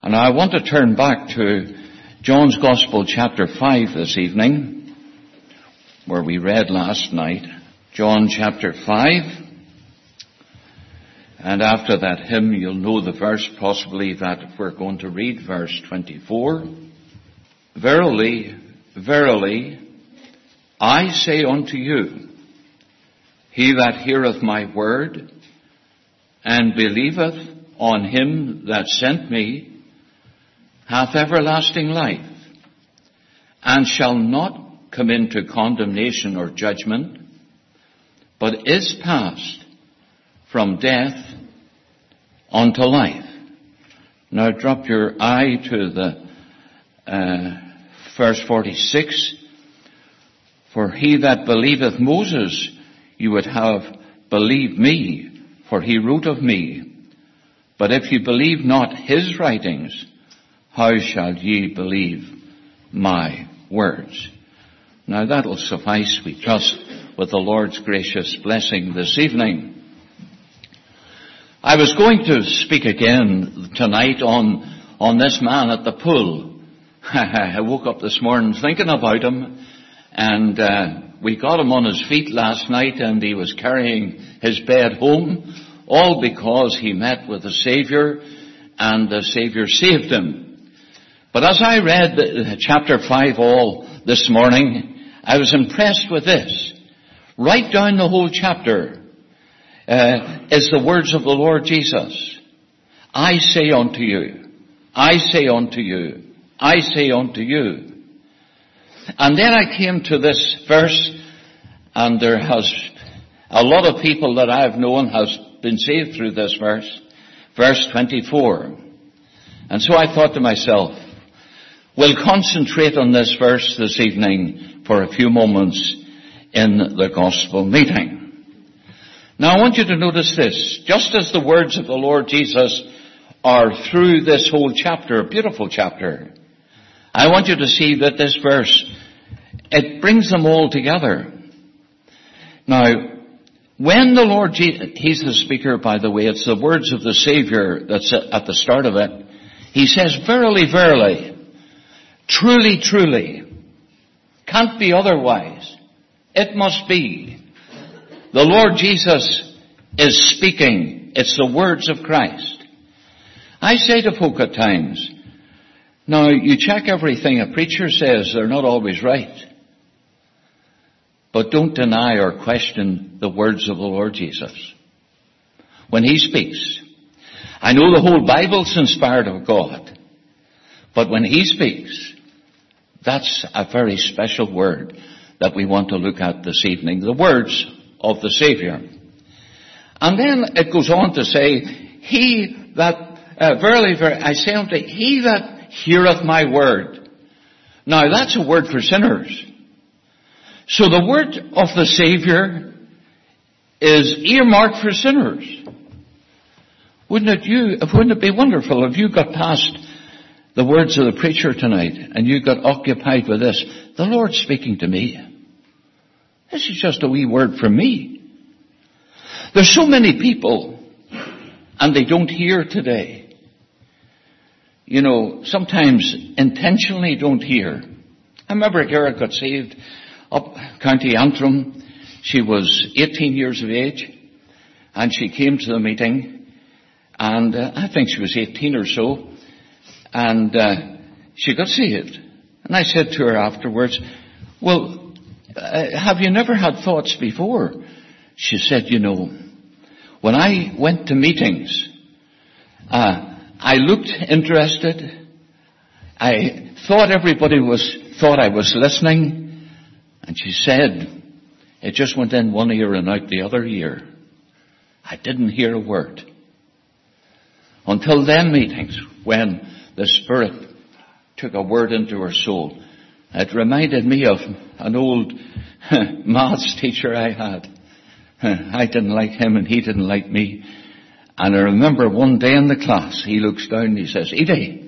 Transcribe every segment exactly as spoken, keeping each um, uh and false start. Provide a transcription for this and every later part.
And I want to turn back to John's Gospel chapter five this evening, where we read last night. John chapter five. And after that hymn, you'll know the verse possibly that we're going to read, verse twenty-four. Verily, verily, I say unto you, he that heareth my word, and believeth on him that sent me, hath everlasting life, and shall not come into condemnation or judgment, but is passed from death unto life. Now drop your eye to the uh, verse forty-six. For he that believeth Moses, you would have believed me, for he wrote of me. But if you believe not his writings, how shall ye believe my words? Now that'll suffice, we trust, with the Lord's gracious blessing this evening. I was going to speak again tonight on, on this man at the pool. I woke up this morning thinking about him, and uh, we got him on his feet last night, and he was carrying his bed home, all because he met with the Savior, and the Savior saved him. But as I read the, chapter five all this morning, I was impressed with this. Right down the whole chapter uh, is the words of the Lord Jesus. I say unto you, I say unto you, I say unto you. And then I came to this verse, and there has a lot of people that I've known has been saved through this verse, verse twenty-four. And so I thought to myself, we'll concentrate on this verse this evening for a few moments in the gospel meeting. Now I want you to notice this. Just as the words of the Lord Jesus are through this whole chapter, a beautiful chapter, I want you to see that this verse, it brings them all together. Now, when the Lord Jesus, he's the speaker, by the way, it's the words of the Savior that's at the start of it. He says, verily, verily, truly, truly, can't be otherwise. It must be. The Lord Jesus is speaking. It's the words of Christ. I say to folk at times, now you check everything a preacher says, they're not always right. But don't deny or question the words of the Lord Jesus when he speaks. I know the whole Bible's inspired of God, but when he speaks, that's a very special word that we want to look at this evening, the words of the Savior. And then it goes on to say, he that, uh, verily, verily, I say unto he that heareth my word. Now that's a word for sinners. So the word of the Savior is earmarked for sinners. Wouldn't it, you, wouldn't it be wonderful if you got past the words of the preacher tonight and you got occupied with this? The Lord's speaking to me. This is just a wee word from me. There's so many people and they don't hear today. You know, sometimes intentionally don't hear. I remember a girl got saved up County Antrim. She was eighteen years of age, and she came to the meeting, and uh, I think she was eighteen or so, and uh, she got saved. And I said to her afterwards, well, uh, have you never had thoughts before? She said, you know, when I went to meetings, uh, I looked interested. I thought everybody was thought I was listening. And she said, it just went in one ear and out the other ear. I didn't hear a word. Until then meetings, when the Spirit took a word into her soul. It reminded me of an old maths teacher I had. I didn't like him and he didn't like me. And I remember one day in the class, he looks down and he says, Edie,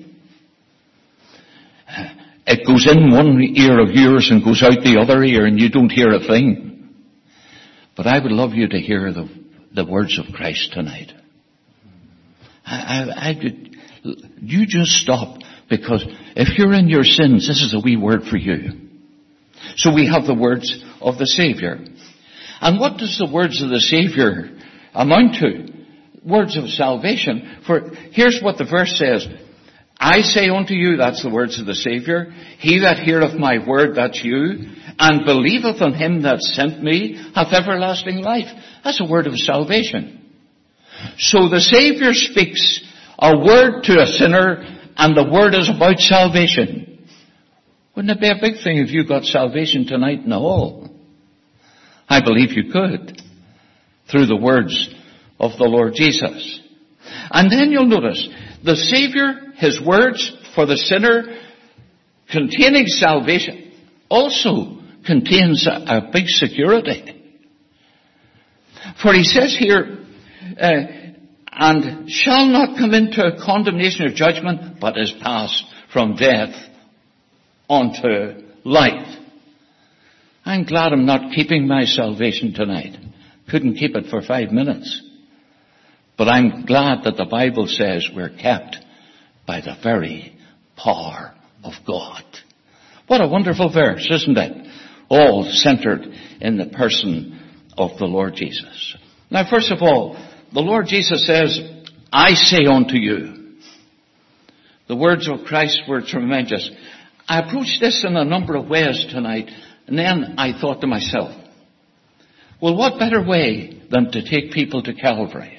it goes in one ear of yours and goes out the other ear and you don't hear a thing. But I would love you to hear the, the words of Christ tonight. I, I, I would You just stop, because if you're in your sins, this is a wee word for you. So we have the words of the Savior. And what does the words of the Savior amount to? Words of salvation. For here's what the verse says. I say unto you, that's the words of the Savior, he that heareth my word, that's you, and believeth on him that sent me, hath everlasting life. That's a word of salvation. So the Savior speaks a word to a sinner, and the word is about salvation. Wouldn't it be a big thing if you got salvation tonight in the hall? I believe you could, through the words of the Lord Jesus. And then you'll notice, the Savior, his words for the sinner, containing salvation, also contains a, a big security. For he says here, uh, and shall not come into a condemnation or judgment, but is passed from death unto life. I'm glad I'm not keeping my salvation tonight. Couldn't keep it for five minutes. But I'm glad that the Bible says we're kept by the very power of God. What a wonderful verse, isn't it? All centered in the person of the Lord Jesus. Now, first of all, the Lord Jesus says, I say unto you. The words of Christ were tremendous. I approached this in a number of ways tonight, and then I thought to myself, well, what better way than to take people to Calvary?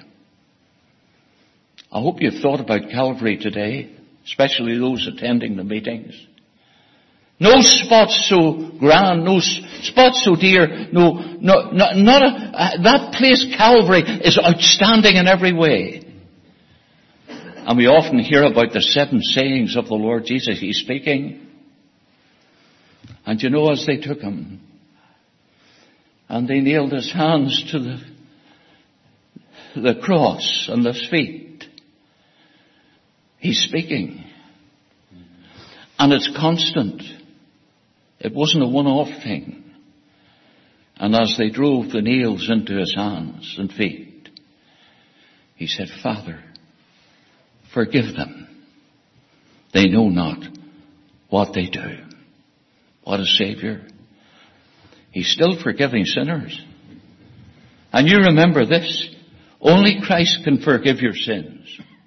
I hope you've thought about Calvary today, especially those attending the meetings. No spots so grand, no spots so dear, no, no, no not a, uh, that place, Calvary, is outstanding in every way. And we often hear about the seven sayings of the Lord Jesus. He's speaking. And you know, as they took him, and they nailed his hands to the, the cross and his feet, he's speaking. And it's constant. It wasn't a one-off thing. And as they drove the nails into his hands and feet, he said, Father, forgive them. They know not what they do. What a Savior. He's still forgiving sinners. And you remember this, only Christ can forgive your sins.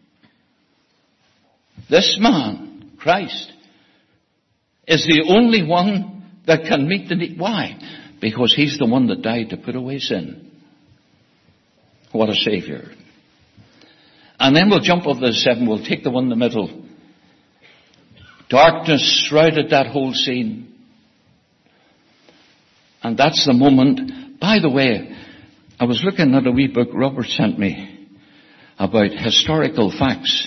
This man, Christ, is the only one that can meet the need. Why? Because he's the one that died to put away sin. What a Savior. And then we'll jump over the seven. We'll take the one in the middle. Darkness shrouded that whole scene. And that's the moment. By the way, I was looking at a wee book Robert sent me about historical facts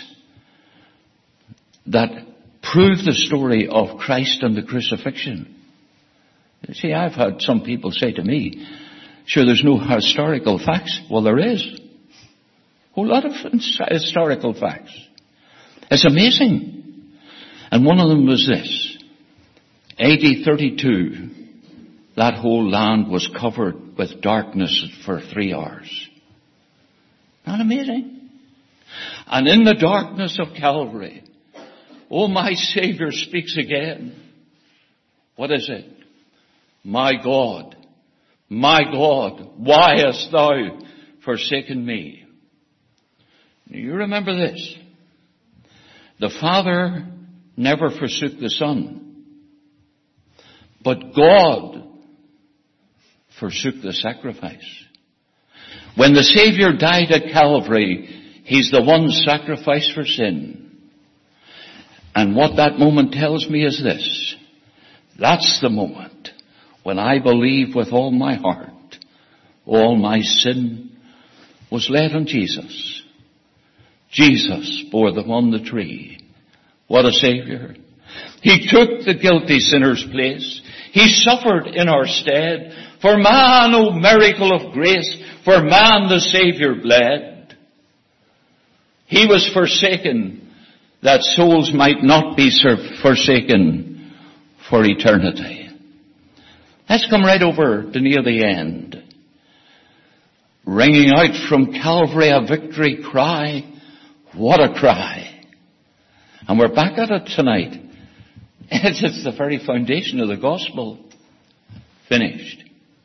that prove the story of Christ and the crucifixion. You see, I've had some people say to me, sure, there's no historical facts. Well, there is. A whole lot of historical facts. It's amazing. And one of them was this. A D thirty-two, that whole land was covered with darkness for three hours. Not amazing? And in the darkness of Calvary, oh, my Savior speaks again. What is it? My God, my God, why hast thou forsaken me? You remember this. The Father never forsook the Son, but God forsook the sacrifice. When the Savior died at Calvary, he's the one sacrifice for sin. And what that moment tells me is this. That's the moment when I believe with all my heart all my sin was laid on Jesus. Jesus bore them on the tree. What a Savior. He took the guilty sinner's place. He suffered in our stead. For man, O miracle of grace, for man the Savior bled. He was forsaken that souls might not be forsaken for eternity. Let's come right over to near the end. Ringing out from Calvary a victory cry. What a cry. And we're back at it tonight. It's, it's the very foundation of the gospel. Finished.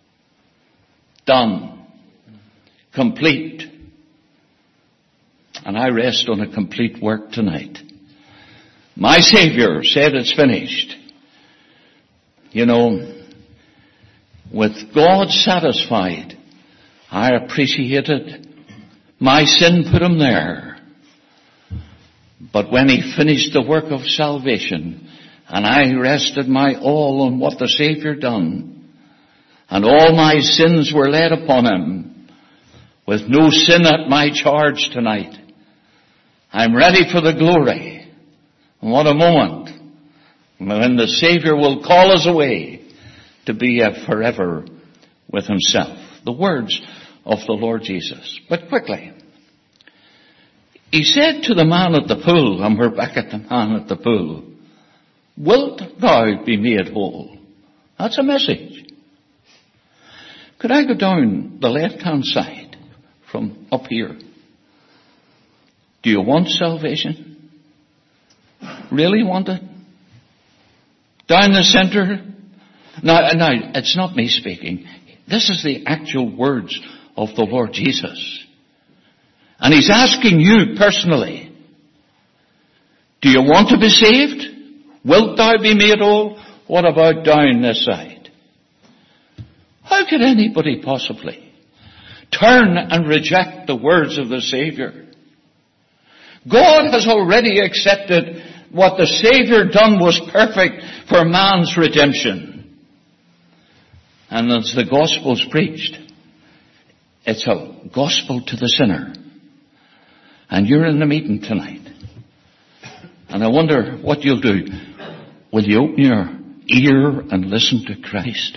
Done. Complete. And I rest on a complete work tonight. My Savior said it's finished. You know, with God satisfied, I appreciated my sin put him there. But when he finished the work of salvation, and I rested my all on what the Savior done, and all my sins were laid upon him, with no sin at my charge tonight, I'm ready for the glory. And what a moment when the Savior will call us away to be forever with himself. The words of the Lord Jesus. But quickly, he said to the man at the pool, and we're back at the man at the pool, wilt thou be made whole? That's a message. Could I go down the left-hand side from up here? Do you want salvation? Really want it? Down the center? Now, now, it's not me speaking. This is the actual words of the Lord Jesus. And he's asking you personally, do you want to be saved? Wilt thou be made whole? What about down this side? How could anybody possibly turn and reject the words of the Savior? God has already accepted what the Savior done was perfect for man's redemption. And as the gospel's preached, it's a gospel to the sinner. And you're in the meeting tonight. And I wonder what you'll do. Will you open your ear and listen to Christ?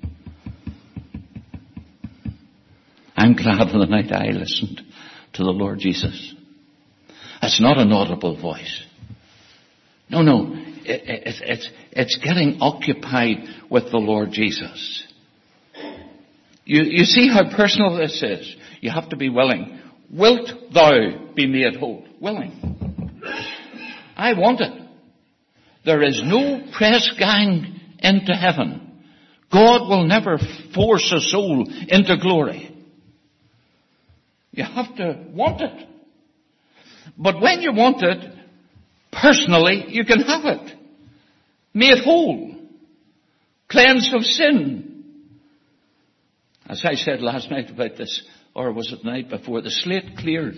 I'm glad of the night I listened to the Lord Jesus. It's not an audible voice. No, no. It, it, it's, it's getting occupied with the Lord Jesus. You, you see how personal this is. You have to be willing. Wilt thou be made whole? Willing. I want it. There is no press gang into heaven. God will never force a soul into glory. You have to want it. But when you want it, personally, you can have it. Made whole. Cleansed of sin. As I said last night about this, or was it the night before, the slate cleared.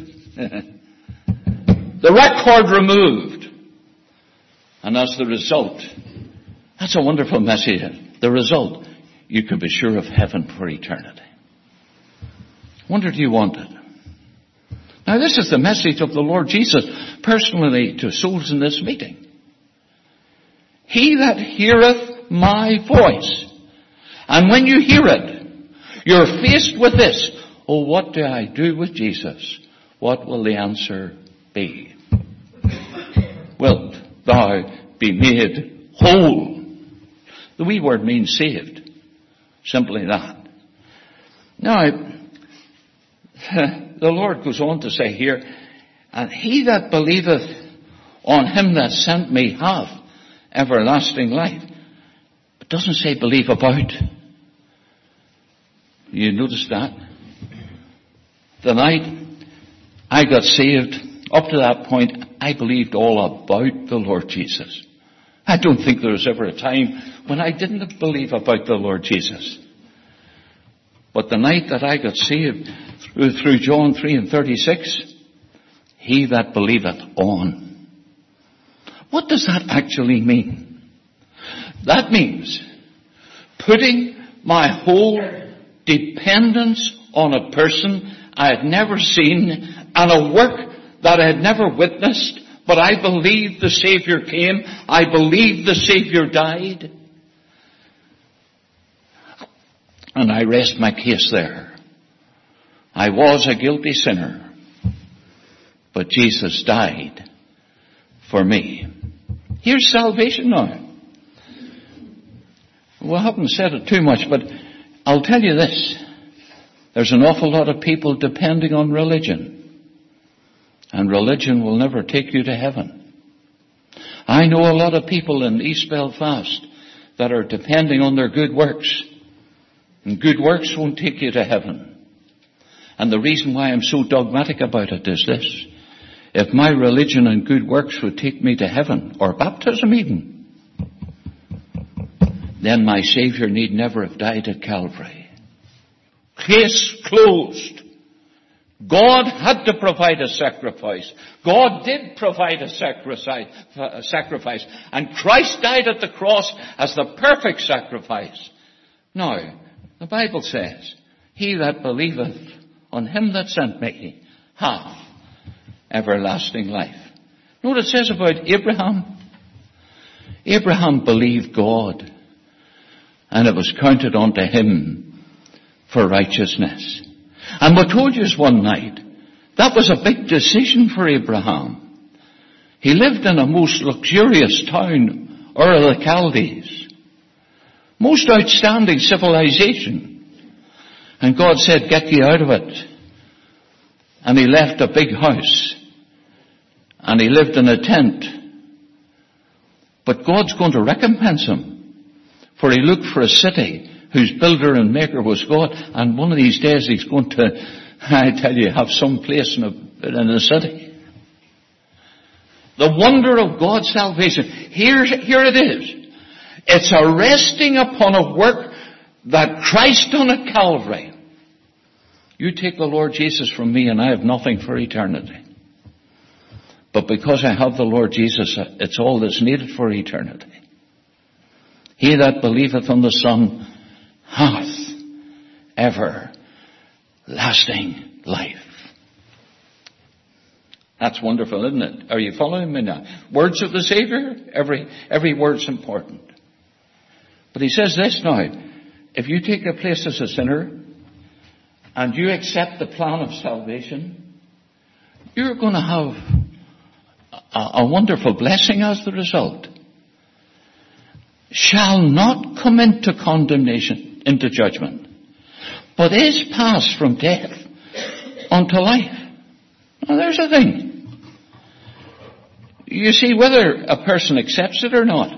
The record removed. And as the result, that's a wonderful message. The result, you can be sure of heaven for eternity. Wonder, do you want it? Now this is the message of the Lord Jesus personally to souls in this meeting. He that heareth my voice. And when you hear it, you're faced with this. Oh, what do I do with Jesus? What will the answer be? Wilt thou be made whole? The wee word means saved. Simply that. Now, the Lord goes on to say here, and he that believeth on him that sent me hath everlasting life. It doesn't say believe about. You notice that? The night I got saved, up to that point, I believed all about the Lord Jesus. I don't think there was ever a time when I didn't believe about the Lord Jesus. But the night that I got saved, through, through John three and thirty-six, he that believeth on. What does that actually mean? That means putting my whole dependence on a person I had never seen and a work that I had never witnessed, but I believed the Savior came. I believed the Savior died. And I rest my case there. I was a guilty sinner, but Jesus died for me. Here's salvation now. We haven't said it too much, but I'll tell you this. There's an awful lot of people depending on religion. And religion will never take you to heaven. I know a lot of people in East Belfast that are depending on their good works. And good works won't take you to heaven. And the reason why I'm so dogmatic about it is this. If my religion and good works would take me to heaven, or baptism even, then my Saviour need never have died at Calvary. Case closed. God had to provide a sacrifice. God did provide a sacrifice. And Christ died at the cross as the perfect sacrifice. Now, the Bible says, he that believeth on him that sent me hath everlasting life. You know what it says about Abraham? Abraham believed God, and it was counted unto him for righteousness. And we told you one night, that was a big decision for Abraham. He lived in a most luxurious town, Ur of the Chaldees. Most outstanding civilization. And God said, get ye out of it. And he left a big house. And he lived in a tent. But God's going to recompense him. For he looked for a city whose builder and maker was God. And one of these days he's going to, I tell you, have some place in a, in a city. The wonder of God's salvation. Here, here it is. It's a resting upon a work that Christ done at Calvary. You take the Lord Jesus from me and I have nothing for eternity. But because I have the Lord Jesus, it's all that's needed for eternity. He that believeth on the Son hath everlasting life. That's wonderful, isn't it? Are you following me now? Words of the Savior, every, every word's important. But he says this now, if you take your place as a sinner and you accept the plan of salvation, you're going to have a, a wonderful blessing as the result. Shall not come into condemnation, into judgment, but is passed from death unto life. Now there's a thing. You see, whether a person accepts it or not,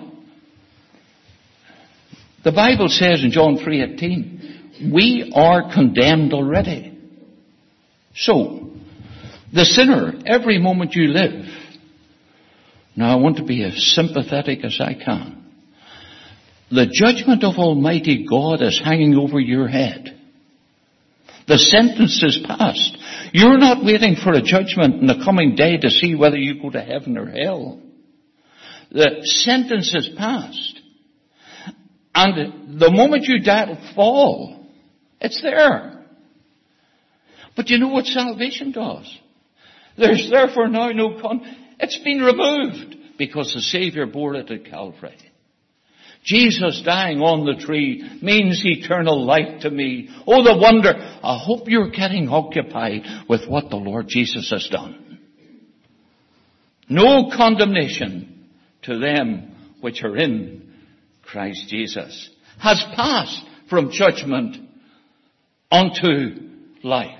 the Bible says in John three eighteen, we are condemned already. So, the sinner, every moment you live, now I want to be as sympathetic as I can. The judgment of Almighty God is hanging over your head. The sentence is passed. You're not waiting for a judgment in the coming day to see whether you go to heaven or hell. The sentence is passed. And the moment you die, it'll fall. It's there. But you know what salvation does? There's therefore now no con... It's been removed because the Savior bore it at Calvary. Jesus dying on the tree means eternal life to me. Oh, the wonder. I hope you're getting occupied with what the Lord Jesus has done. No condemnation to them which are in Christ Jesus, has passed from judgment unto life.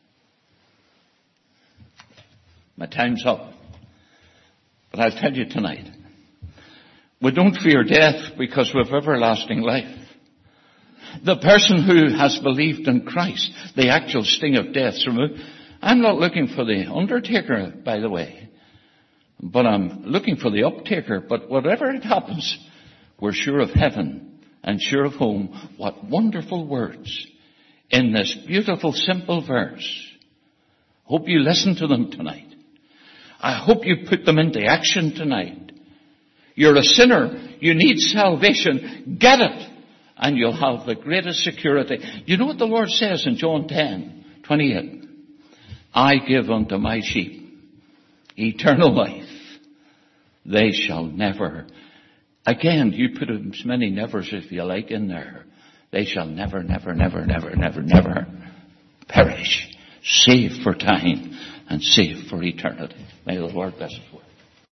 My time's up. But I'll tell you tonight, we don't fear death because we have everlasting life. The person who has believed in Christ, the actual sting of death's removed. I'm not looking for the undertaker, by the way, but I'm looking for the uptaker. But whatever it happens, we're sure of heaven and sure of home. What wonderful words in this beautiful, simple verse. Hope you listen to them tonight. I hope you put them into action tonight. You're a sinner. You need salvation. Get it. And you'll have the greatest security. You know what the Lord says in John ten twenty-eight? I give unto my sheep eternal life. They shall never... Again, you put as many nevers if you like in there. They shall never, never, never, never, never, never perish. Save for time and save for eternity. May the Lord bless us.